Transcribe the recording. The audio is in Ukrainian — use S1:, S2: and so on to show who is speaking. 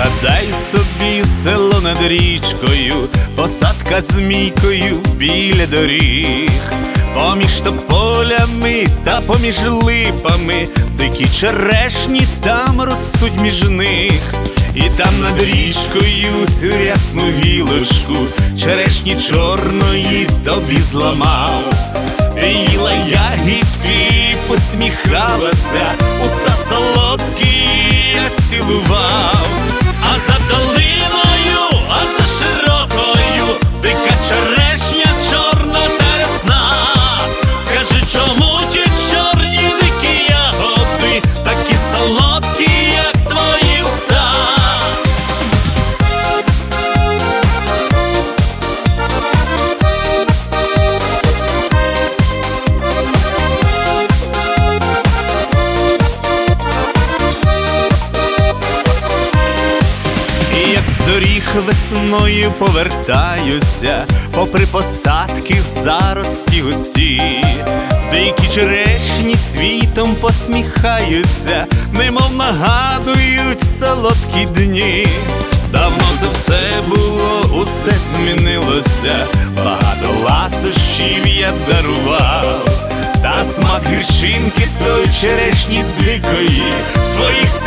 S1: Пригадай собі село над річкою, посадка з мійкою біля доріг. Поміж тополями та поміж липами дикі черешні там ростуть між них. І там над річкою цю рясну гілочку черешні чорної тобі зламав. Ти їла ягідки, посміхалася, уста солодкі я цілував. А за долиною, а за широкою дика черешня чорна та рясна. Скажи, чому ті чорні дикі ягоди такі солодкі, як твої уста? З доріг весною повертаюся, попри посадки зарості густі. Дикі черешні цвітом посміхаються, немов нагадують солодкі дні. Давно за все було, усе змінилося, багато ласощів я дарував. Та смак гірчинки той черешні дикої в твоїх